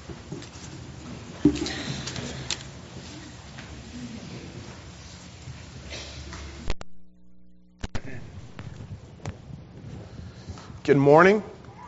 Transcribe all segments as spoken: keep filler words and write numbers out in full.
Good morning.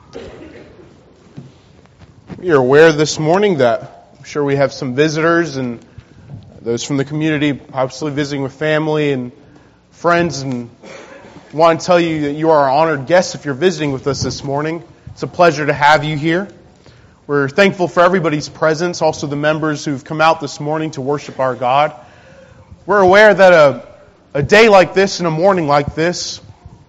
You're aware this morning that I'm sure we have some visitors and those from the community possibly visiting with family and friends, and I want to tell you that you are our honored guests if you're visiting with us this morning. It's a pleasure to have you here. We're thankful for everybody's presence, also the members who've come out this morning to worship our God. We're aware that a, a day like this and a morning like this,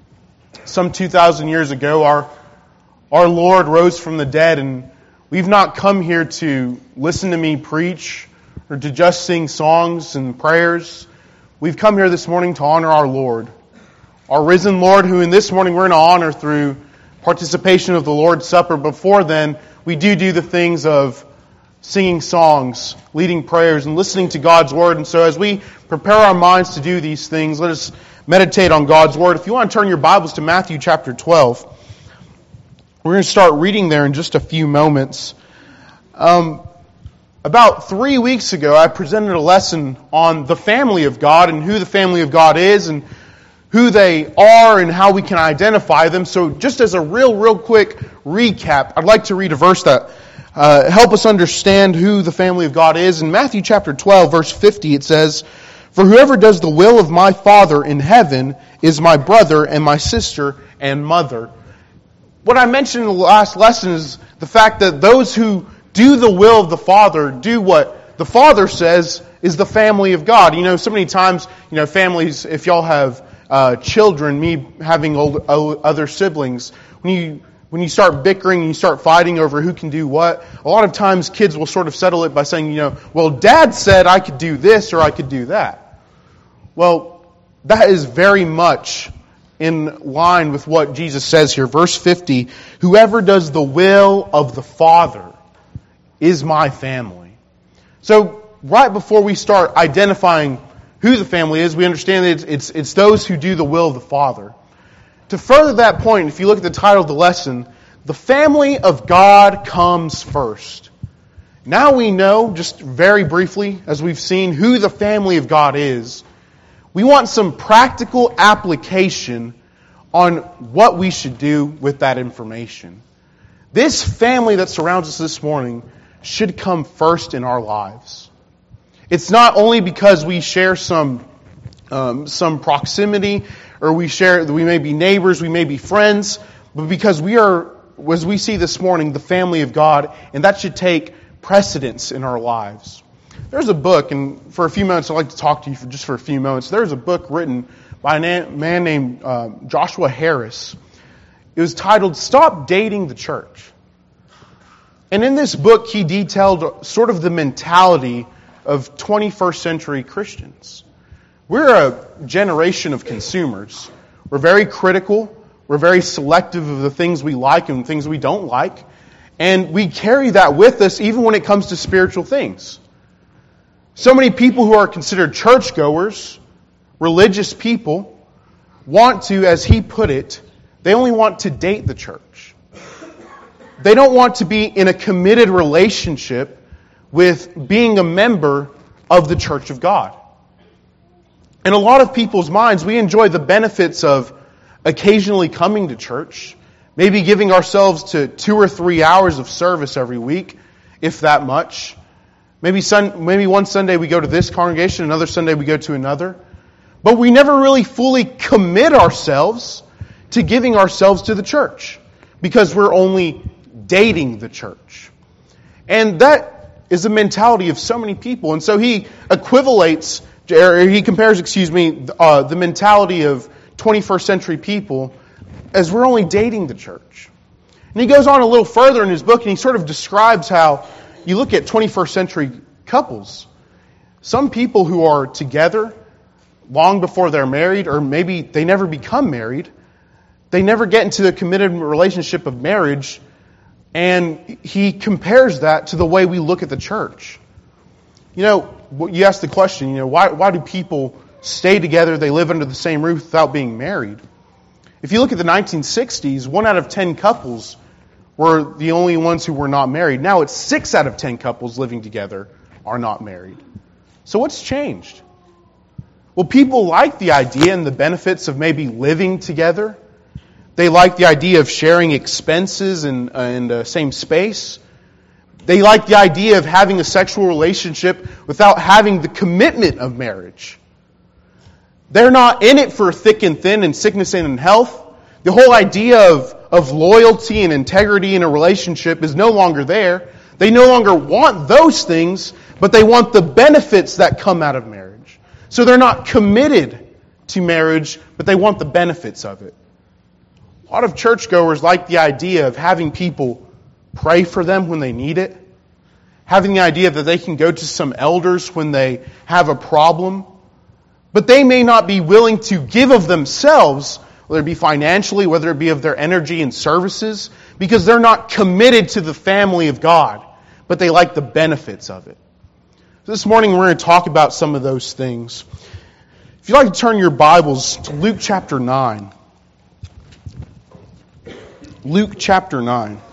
some two thousand years ago, our, our Lord rose from the dead, and we've not come here to listen to me preach or to just sing songs and prayers. We've come here this morning to honor our Lord, our risen Lord, who in this morning we're going to honor through participation of the Lord's Supper. Before then, we do do the things of singing songs, leading prayers, and listening to God's Word. And so as we prepare our minds to do these things, let us meditate on God's Word. If you want to turn your Bibles to Matthew chapter twelve, we're going to start reading there in just a few moments. Um, about three weeks ago, I presented a lesson on the family of God and who the family of God is and who they are and how we can identify them. So just as a real, real quick recap, I'd like to read a verse that uh, help us understand who the family of God is. In Matthew chapter twelve, verse fifty, it says, "For whoever does the will of my Father in heaven is my brother and my sister and mother." What I mentioned in the last lesson is the fact that those who do the will of the Father, do what the Father says, is the family of God. You know, so many times, you know, families, if y'all have uh, children, me having old, other siblings, when you when you start bickering and you start fighting over who can do what, a lot of times kids will sort of settle it by saying, you know, well, Dad said I could do this or I could do that. Well, that is very much in line with what Jesus says here. Verse fifty, "Whoever does the will of the Father is my family." So, right before we start identifying who the family is, we understand that it's, it's, it's those who do the will of the Father. To further that point, if you look at the title of the lesson, the family of God comes first. Now we know, just very briefly, as we've seen, who the family of God is. We want some practical application on what we should do with that information. This family that surrounds us this morning should come first in our lives. It's not only because we share some um, some proximity, or we share, we may be neighbors, we may be friends, but because we are, as we see this morning, the family of God, and that should take precedence in our lives. There's a book, and for a few minutes I'd like to talk to you for just for a few moments. There's a book written by a man named uh, Joshua Harris. It was titled "Stop Dating the Church." And in this book he detailed sort of the mentality of twenty-first century Christians. We're a generation of consumers. We're very critical. We're very selective of the things we like and things we don't like. And we carry that with us even when it comes to spiritual things. So many people who are considered churchgoers, religious people, want to, as he put it, they only want to date the church. They don't want to be in a committed relationship with being a member of the church of God. In a lot of people's minds, we enjoy the benefits of occasionally coming to church, maybe giving ourselves to two or three hours of service every week, if that much. Maybe sun, maybe one Sunday we go to this congregation, another Sunday we go to another. But we never really fully commit ourselves to giving ourselves to the church because we're only dating the church. And that is the mentality of so many people. And so he equivalates, or he compares, excuse me, uh, the mentality of twenty-first century people as we're only dating the church. And he goes on a little further in his book and he sort of describes how you look at twenty-first century couples. Some people who are together long before they're married, or maybe they never become married, they never get into the committed relationship of marriage, and he compares that to the way we look at the church. You know, you ask the question, you know, why why do people stay together, they live under the same roof without being married? If you look at the nineteen sixties, one out of ten couples were the only ones who were not married. Now it's six out of ten couples living together are not married. So what's changed? Well, people like the idea and the benefits of maybe living together. They like the idea of sharing expenses in, uh, in the same space. They like the idea of having a sexual relationship without having the commitment of marriage. They're not in it for thick and thin and sickness and in health. The whole idea of, of loyalty and integrity in a relationship is no longer there. They no longer want those things, but they want the benefits that come out of marriage. So they're not committed to marriage, but they want the benefits of it. A lot of churchgoers like the idea of having people pray for them when they need it, having the idea that they can go to some elders when they have a problem, but they may not be willing to give of themselves, whether it be financially, whether it be of their energy and services, because they're not committed to the family of God, but they like the benefits of it. So this morning we're going to talk about some of those things. If you'd like to turn your Bibles to Luke chapter nine. Luke chapter nine.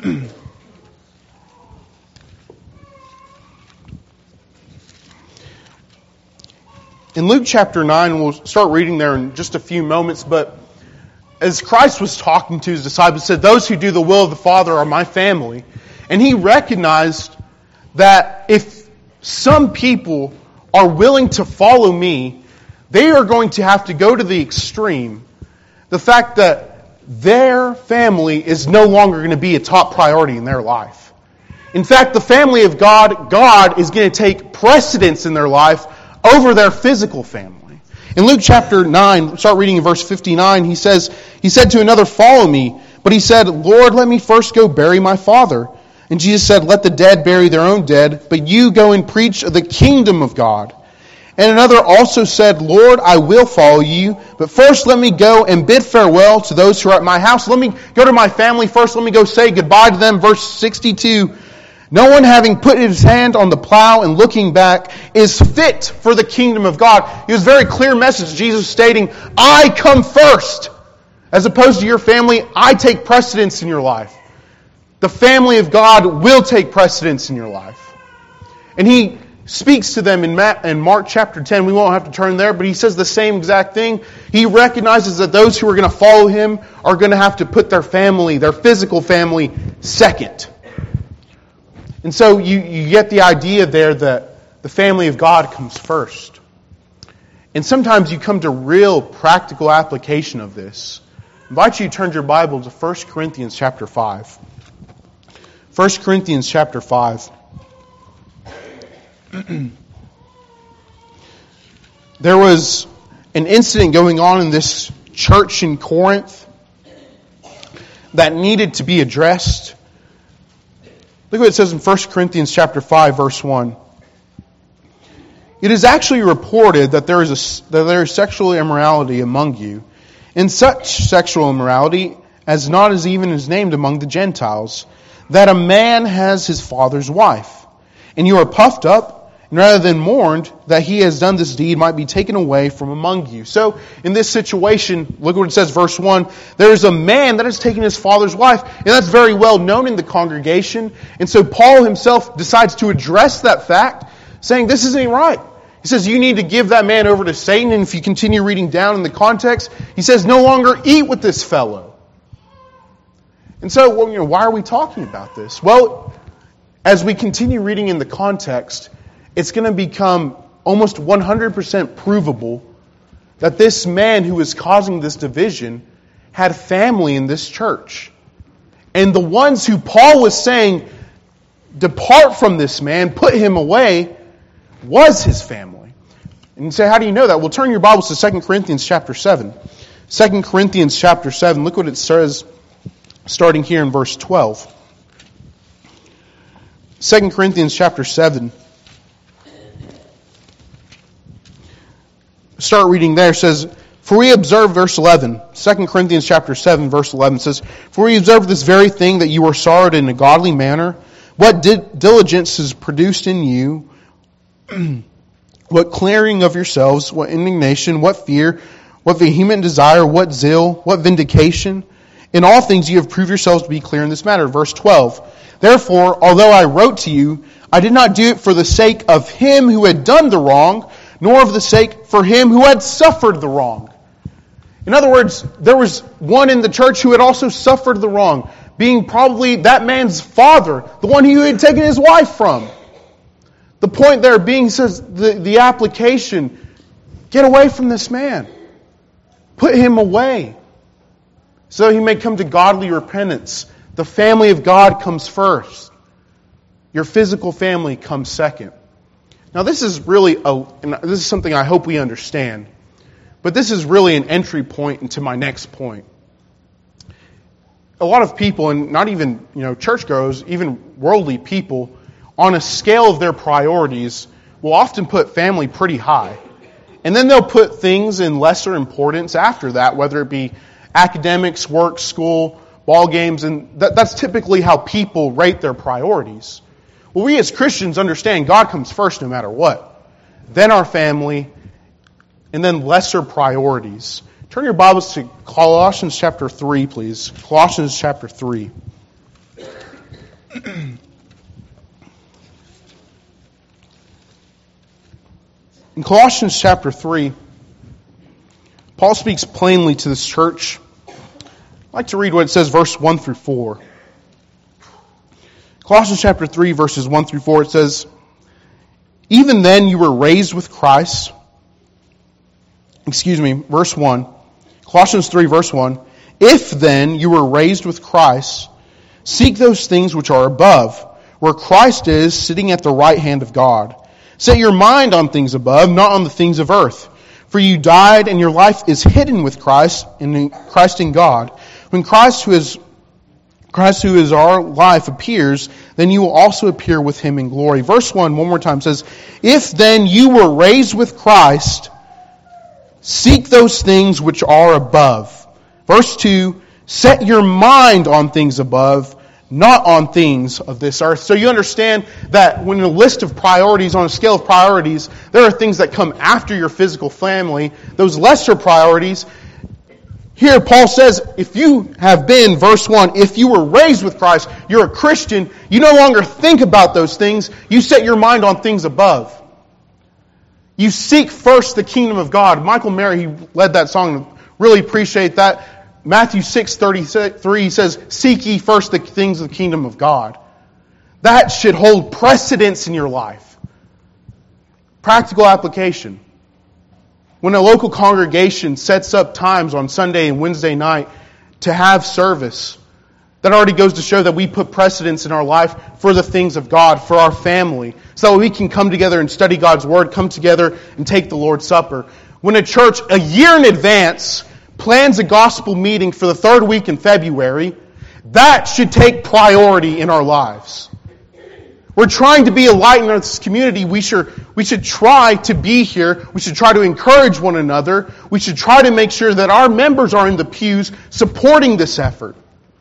In Luke chapter nine, we'll start reading there in just a few moments, but as Christ was talking to His disciples, He said, "Those who do the will of the Father are my family." And He recognized that if some people are willing to follow Me, they are going to have to go to the extreme. The fact that their family is no longer going to be a top priority in their life. In fact, the family of God, God is going to take precedence in their life over their physical family. In Luke chapter nine, start reading in verse fifty-nine, he says, He said to another, "Follow me." But he said, "Lord, let me first go bury my father." And Jesus said, "Let the dead bury their own dead, but you go and preach the kingdom of God." And another also said, "Lord, I will follow you, but first let me go and bid farewell to those who are at my house. Let me go to my family first. Let me go say goodbye to them." Verse sixty-two, "No one having put his hand on the plow and looking back is fit for the kingdom of God." It was a very clear message. Jesus stating, I come first. As opposed to your family, I take precedence in your life. The family of God will take precedence in your life. And He speaks to them in Mark chapter ten. We won't have to turn there, but He says the same exact thing. He recognizes that those who are going to follow Him are going to have to put their family, their physical family, second. And so you, you get the idea there that the family of God comes first. And sometimes you come to real practical application of this. I invite you to turn your Bible to First Corinthians chapter five. First Corinthians chapter five. There was an incident going on in this church in Corinth that needed to be addressed. Look what it says in First Corinthians chapter five, verse one. "It is actually reported that there is a, that there is sexual immorality among you, and such sexual immorality as not as even is named among the Gentiles, that a man has his father's wife. And you are puffed up, and rather than mourned that he has done this deed might be taken away from among you." So, in this situation, look what it says, verse one. There is a man that has taken his father's wife, and that's very well known in the congregation. And so Paul himself decides to address that fact, saying this isn't right. He says you need to give that man over to Satan, and if you continue reading down in the context, he says no longer eat with this fellow. And so, well, you know, why are we talking about this? Well, as we continue reading in the context, it's going to become almost one hundred percent provable that this man who is causing this division had family in this church. And the ones who Paul was saying, depart from this man, put him away, was his family. And you say, how do you know that? Well, turn your Bibles to Second Corinthians chapter seven. Second Corinthians chapter seven, look what it says starting here in verse twelve. Second Corinthians chapter seven. Start reading there. It says, "For we observe," verse eleven, Second Corinthians chapter seven, verse eleven says, "For we observe this very thing, that you are sorrowed in a godly manner. What di- diligence is produced in you, what clearing of yourselves, what indignation, what fear, what vehement desire, what zeal, what vindication. In all things you have proved yourselves to be clear in this matter. Verse twelve. Therefore, although I wrote to you, I did not do it for the sake of him who had done the wrong, nor of the sake for him who had suffered the wrong. In other words, there was one in the church who had also suffered the wrong, being probably that man's father, the one who had taken his wife from. The point there being says the, the application, get away from this man. Put him away, so he may come to godly repentance. The family of God comes first. Your physical family comes second. Now this is really, a, and this is something I hope we understand, but this is really an entry point into my next point. A lot of people, and not even you know churchgoers, even worldly people, on a scale of their priorities, will often put family pretty high. And then they'll put things in lesser importance after that, whether it be academics, work, school, ball games, and that, that's typically how people rate their priorities. Well, we as Christians understand God comes first no matter what. Then our family, and then lesser priorities. Turn your Bibles to Colossians chapter three, please. Colossians chapter three. In Colossians chapter three, Paul speaks plainly to this church. I'd like to read what it says, verse one through four. Colossians chapter three, verses one through four, it says, even then you were raised with Christ. Excuse me, verse one. Colossians three, verse one. If then you were raised with Christ, seek those things which are above, where Christ is, sitting at the right hand of God. Set your mind on things above, not on the things of earth. For you died, and your life is hidden with Christ, and in Christ in God. When Christ, who is Christ, who is our life, appears, then you will also appear with Him in glory. Verse one, one more time, says, if then you were raised with Christ, seek those things which are above. Verse two, set your mind on things above, not on things of this earth. So you understand that when a list of priorities, on a scale of priorities, there are things that come after your physical family, those lesser priorities. Here Paul says, if you have been, verse one, if you were raised with Christ, you're a Christian, you no longer think about those things, you set your mind on things above. You seek first the kingdom of God. Michael Mary, he led that song, really appreciate that. Matthew six thirty-three says, seek ye first the things of the kingdom of God. That should hold precedence in your life. Practical application. When a local congregation sets up times on Sunday and Wednesday night to have service, that already goes to show that we put precedence in our life for the things of God, for our family, so that we can come together and study God's Word, come together and take the Lord's Supper. When a church, a year in advance, plans a gospel meeting for the third week in February, that should take priority in our lives. We're trying to be a light in this community. We should, we should try to be here. We should try to encourage one another. We should try to make sure that our members are in the pews supporting this effort.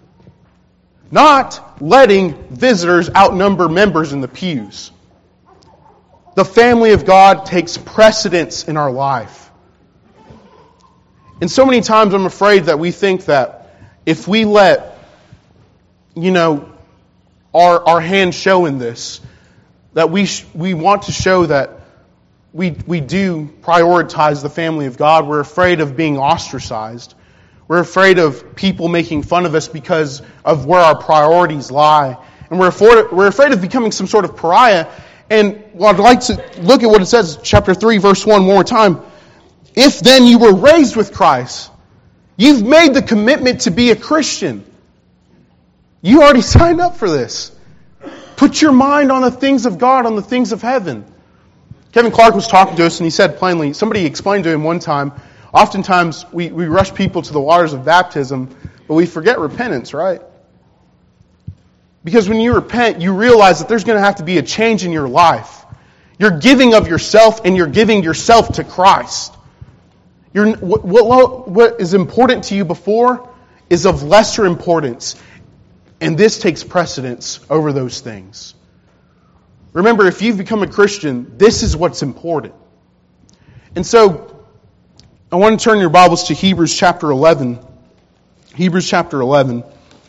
Not letting visitors outnumber members in the pews. The family of God takes precedence in our life. And so many times I'm afraid that we think that if we let, you know, our our hand show in this, that we sh- we want to show that we we do prioritize the family of God. We're afraid of being ostracized. We're afraid of people making fun of us because of where our priorities lie. And we're afraid, we're afraid of becoming some sort of pariah. And well, I'd like to look at what it says, chapter three, verse one, one more time. If then you were raised with Christ, you've made the commitment to be a Christian. You already signed up for this. Put your mind on the things of God, on the things of heaven. Kevin Clark was talking to us and he said plainly, somebody explained to him one time, oftentimes we, we rush people to the waters of baptism, but we forget repentance, right? Because when you repent, you realize that there's going to have to be a change in your life. You're giving of yourself and you're giving yourself to Christ. You're, what, what, what is important to you before is of lesser importance. And this takes precedence over those things. Remember, if you've become a Christian, this is what's important. And so, I want to turn your Bibles to Hebrews chapter eleven. Hebrews chapter eleven.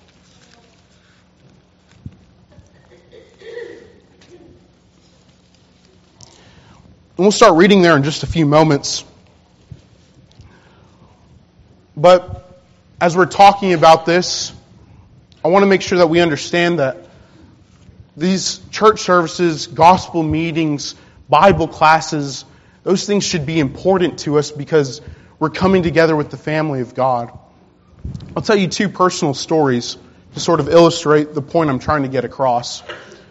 And we'll start reading there in just a few moments. But as we're talking about this, I want to make sure that we understand that these church services, gospel meetings, Bible classes, those things should be important to us because we're coming together with the family of God. I'll tell you two personal stories to sort of illustrate the point I'm trying to get across.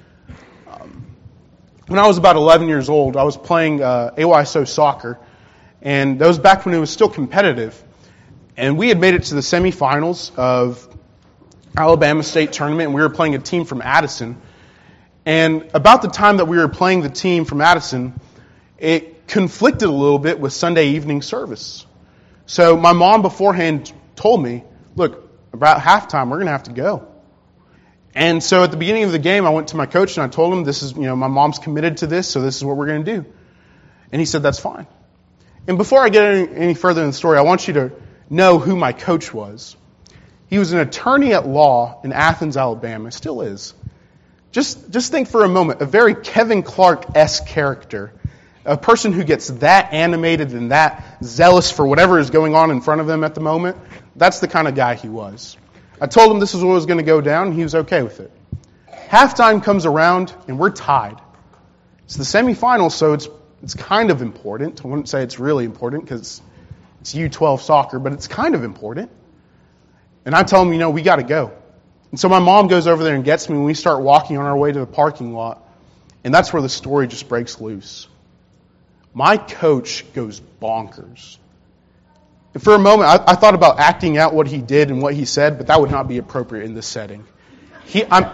When I was about eleven years old, I was playing uh, A Y S O soccer, and that was back when it was still competitive. And we had made it to the semifinals of Alabama State Tournament, and we were playing a team from Addison. And about the time that we were playing the team from Addison, it conflicted a little bit with Sunday evening service. So my mom beforehand told me, look, about halftime, we're going to have to go. And so at the beginning of the game, I went to my coach and I told him, this is, you know, my mom's committed to this, so this is what we're going to do. And he said, that's fine. And before I get any, any further in the story, I want you to know who my coach was. He was an attorney at law in Athens, Alabama, still is. Just, just think for a moment, a very Kevin Clark-esque character, a person who gets that animated and that zealous for whatever is going on in front of him at the moment. That's the kind of guy he was. I told him this is what was going to go down, and he was okay with it. Halftime comes around, and we're tied. It's the semifinals, so it's it's kind of important. I wouldn't say it's really important because it's U twelve soccer, but it's kind of important. And I tell him, you know, we got to go. And so my mom goes over there and gets me, and we start walking on our way to the parking lot. And that's where the story just breaks loose. My coach goes bonkers. And for a moment, I, I thought about acting out what he did and what he said, but that would not be appropriate in this setting. He, I'm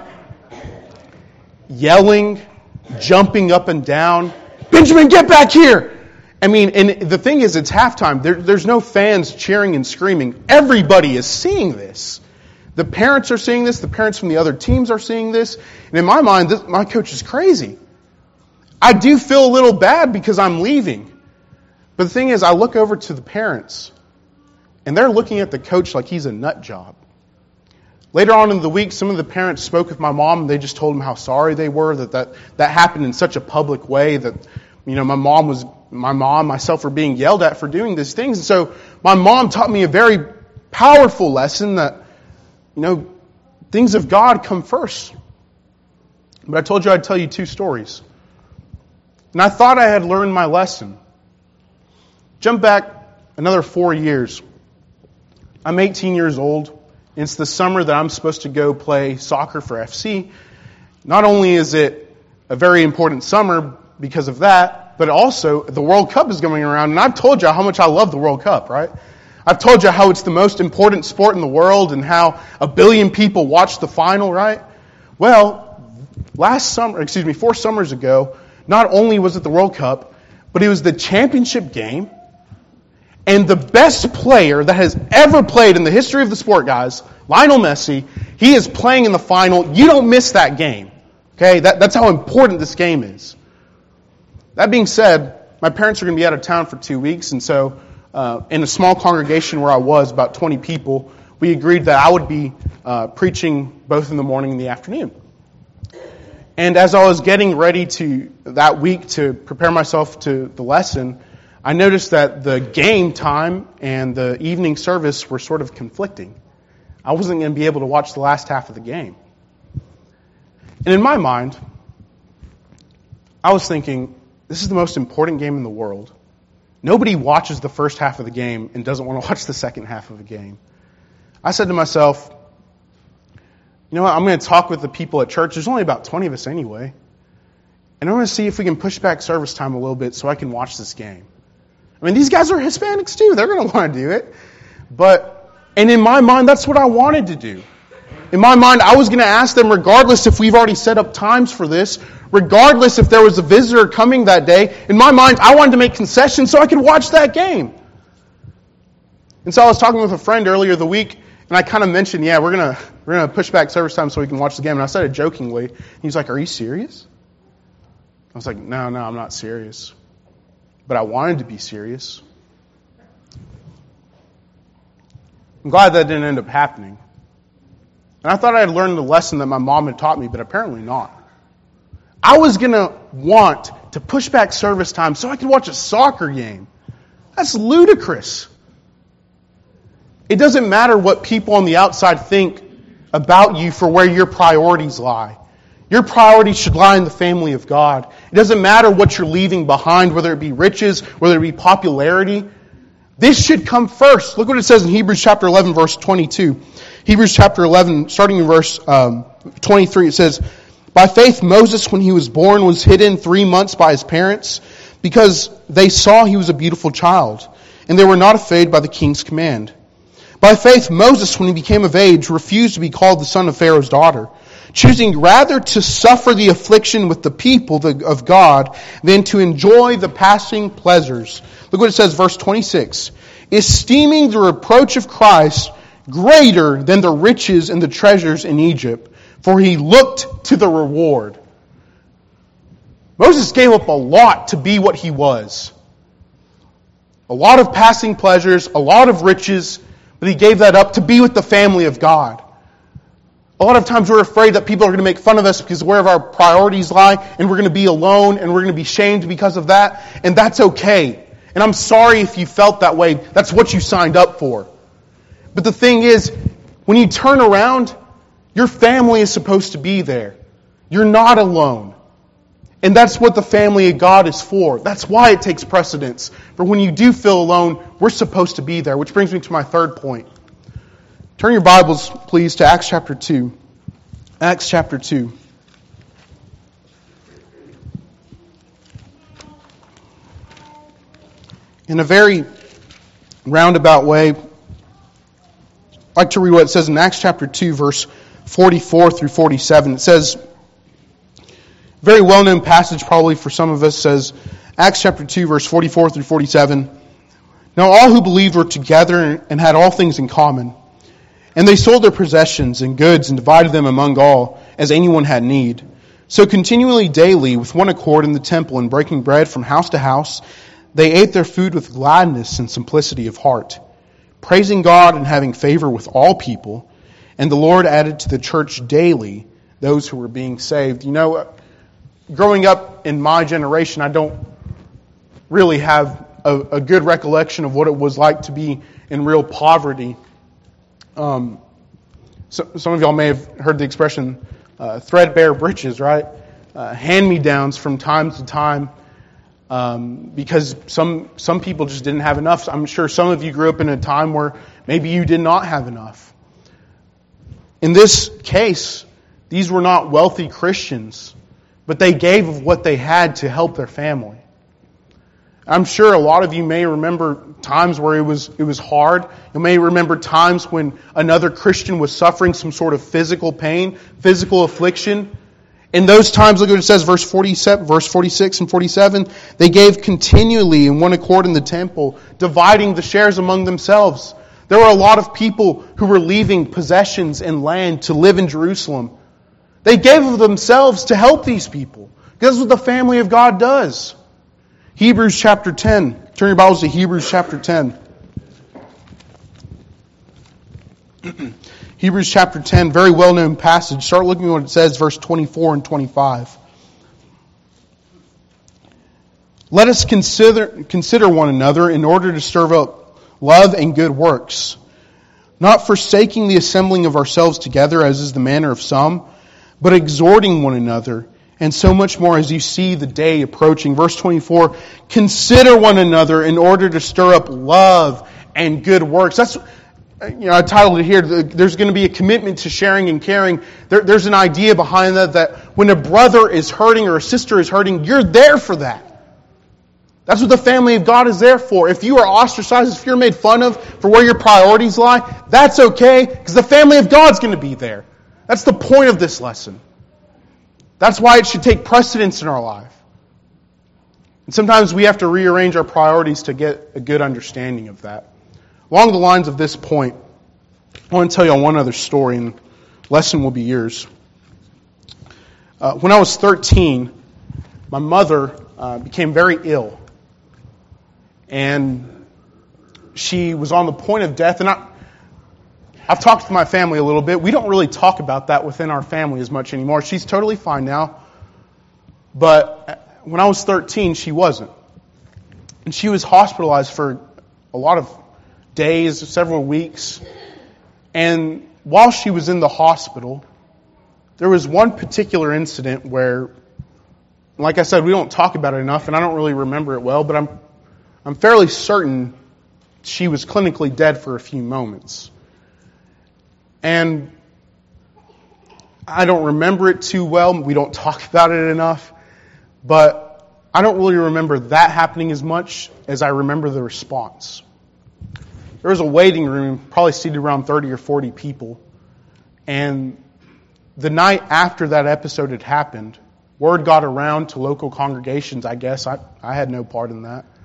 yelling, jumping up and down, Benjamin, get back here! I mean, and the thing is, it's halftime. There, there's no fans cheering and screaming. Everybody is seeing this. The parents are seeing this. The parents from the other teams are seeing this. And in my mind, this, my coach is crazy. I do feel a little bad because I'm leaving. But the thing is, I look over to the parents, and they're looking at the coach like he's a nut job. Later on in the week, some of the parents spoke with my mom, and they just told them how sorry they were that that, that happened in such a public way that, you know, my mom was, my mom, myself were being yelled at for doing these things. And so my mom taught me a very powerful lesson that, you know, things of God come first. But I told you I'd tell you two stories. And I thought I had learned my lesson. Jump back another four years. I'm eighteen years old. It's the summer that I'm supposed to go play soccer for F C. Not only is it a very important summer because of that, but also the World Cup is going around. And I've told you how much I love the World Cup, right? I've told you how it's the most important sport in the world and how a billion people watch the final, right? Well, last summer, excuse me, four summers ago, not only was it the World Cup, but it was the championship game. And the best player that has ever played in the history of the sport, guys, Lionel Messi, he is playing in the final. You don't miss that game. Okay? That, that's how important this game is. That being said, my parents are going to be out of town for two weeks, and so uh, in a small congregation where I was, about twenty people, we agreed that I would be uh, preaching both in the morning and the afternoon. And as I was getting ready to that week to prepare myself to the lesson, I noticed that the game time and the evening service were sort of conflicting. I wasn't going to be able to watch the last half of the game. And in my mind, I was thinking, this is the most important game in the world. Nobody watches the first half of the game and doesn't want to watch the second half of the game. I said to myself, you know what, I'm going to talk with the people at church. There's only about twenty of us anyway. And I'm going to see if we can push back service time a little bit so I can watch this game. I mean, these guys are Hispanics too. They're going to want to do it. But, and in my mind, that's what I wanted to do. In my mind, I was going to ask them, regardless if we've already set up times for this, regardless if there was a visitor coming that day, in my mind, I wanted to make concessions so I could watch that game. And so I was talking with a friend earlier the week, and I kind of mentioned, yeah, we're going to we're going to push back service time so we can watch the game. And I said it jokingly. He was like, are you serious? I was like, no, no, I'm not serious. But I wanted to be serious. I'm glad that didn't end up happening. And I thought I had learned the lesson that my mom had taught me, but apparently not. I was going to want to push back service time so I could watch a soccer game. That's ludicrous. It doesn't matter what people on the outside think about you for where your priorities lie. Your priorities should lie in the family of God. It doesn't matter what you're leaving behind, whether it be riches, whether it be popularity. This should come first. Look what it says in Hebrews chapter eleven, verse twenty-two. Hebrews chapter eleven, starting in verse um, twenty-three, it says, "By faith Moses, when he was born, was hidden three months by his parents, because they saw he was a beautiful child, and they were not afraid by the king's command. By faith Moses, when he became of age, refused to be called the son of Pharaoh's daughter, choosing rather to suffer the affliction with the people of God than to enjoy the passing pleasures." Look what it says, verse twenty-six. "Esteeming the reproach of Christ greater than the riches and the treasures in Egypt, for he looked to the reward." Moses gave up a lot to be what he was. A lot of passing pleasures, a lot of riches, but he gave that up to be with the family of God. A lot of times we're afraid that people are going to make fun of us because of where our priorities lie, and we're going to be alone, and we're going to be shamed because of that, and that's okay. And I'm sorry if you felt that way. That's what you signed up for. But the thing is, when you turn around, your family is supposed to be there. You're not alone. And that's what the family of God is for. That's why it takes precedence. For when you do feel alone, we're supposed to be there. Which brings me to my third point. Turn your Bibles, please, to Acts chapter two. Acts chapter two. In a very roundabout way, I'd like to read what it says in Acts chapter two, verse forty-four through forty-seven. It says, very well-known passage probably for some of us, says, Acts chapter two, verse forty-four through forty-seven. "Now all who believed were together and had all things in common. And they sold their possessions and goods and divided them among all, as anyone had need. So continually daily, with one accord in the temple and breaking bread from house to house, they ate their food with gladness and simplicity of heart, praising God and having favor with all people. And the Lord added to the church daily those who were being saved." You know, growing up in my generation, I don't really have a, a good recollection of what it was like to be in real poverty. Um, so, some of y'all may have heard the expression uh, threadbare breeches, right? Uh, hand-me-downs from time to time. Um, because some some people just didn't have enough. I'm sure some of you grew up in a time where maybe you did not have enough. In this case, these were not wealthy Christians, but they gave of what they had to help their family. I'm sure a lot of you may remember times where it was it was hard. You may remember times when another Christian was suffering some sort of physical pain, physical affliction. In those times, look at what it says, verse forty-seven, verse forty-six and forty-seven. "They gave continually in one accord in the temple, dividing the shares among themselves." There were a lot of people who were leaving possessions and land to live in Jerusalem. They gave of themselves to help these people. Because that's what the family of God does. Hebrews chapter ten. Turn your Bibles to Hebrews chapter ten. Hebrews chapter ten, very well-known passage. Start looking at what it says, verse twenty-four and twenty-five. "Let us consider consider one another in order to stir up love and good works, not forsaking the assembling of ourselves together, as is the manner of some, but exhorting one another, and so much more as you see the day approaching." Verse twenty-four, "Consider one another in order to stir up love and good works." That's, you know, I titled it here, there's going to be a commitment to sharing and caring. There, there's an idea behind that, that when a brother is hurting or a sister is hurting, you're there for that. That's what the family of God is there for. If you are ostracized, if you're made fun of for where your priorities lie, that's okay, because the family of God's going to be there. That's the point of this lesson. That's why it should take precedence in our life. And sometimes we have to rearrange our priorities to get a good understanding of that. Along the lines of this point, I want to tell you one other story, and the lesson will be yours. Uh, when I was thirteen, my mother uh, became very ill. And she was on the point of death. And I, I've talked to my family a little bit. We don't really talk about that within our family as much anymore. She's totally fine now. But when I was thirteen, she wasn't. And she was hospitalized for a lot of days, several weeks. And while she was in the hospital, there was one particular incident where, like I said, we don't talk about it enough, and I don't really remember it well, but I'm I'm fairly certain she was clinically dead for a few moments. And I don't remember it too well. We don't talk about it enough. But I don't really remember that happening as much as I remember the response. There was a waiting room, probably seated around thirty or forty people. And the night after that episode had happened, word got around to local congregations, I guess. I, I had no part in that.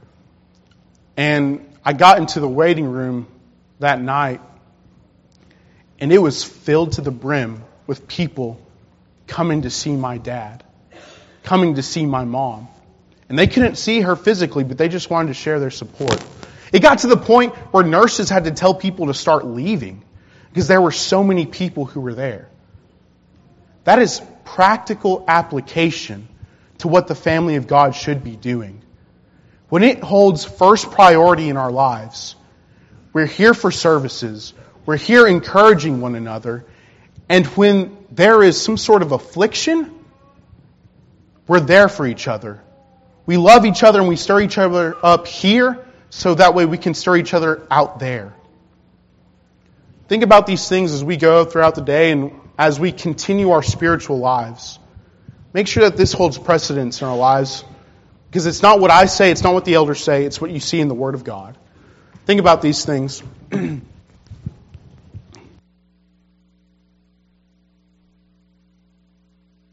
And I got into the waiting room that night, and it was filled to the brim with people coming to see my dad, coming to see my mom. And they couldn't see her physically, but they just wanted to share their support. It got to the point where nurses had to tell people to start leaving because there were so many people who were there. That is practical application to what the family of God should be doing. When it holds first priority in our lives, we're here for services, we're here encouraging one another, and when there is some sort of affliction, we're there for each other. We love each other and we stir each other up here so that way we can stir each other out there. Think about these things as we go throughout the day and as we continue our spiritual lives. Make sure that this holds precedence in our lives, because it's not what I say, it's not what the elders say, it's what you see in the Word of God. Think about these things.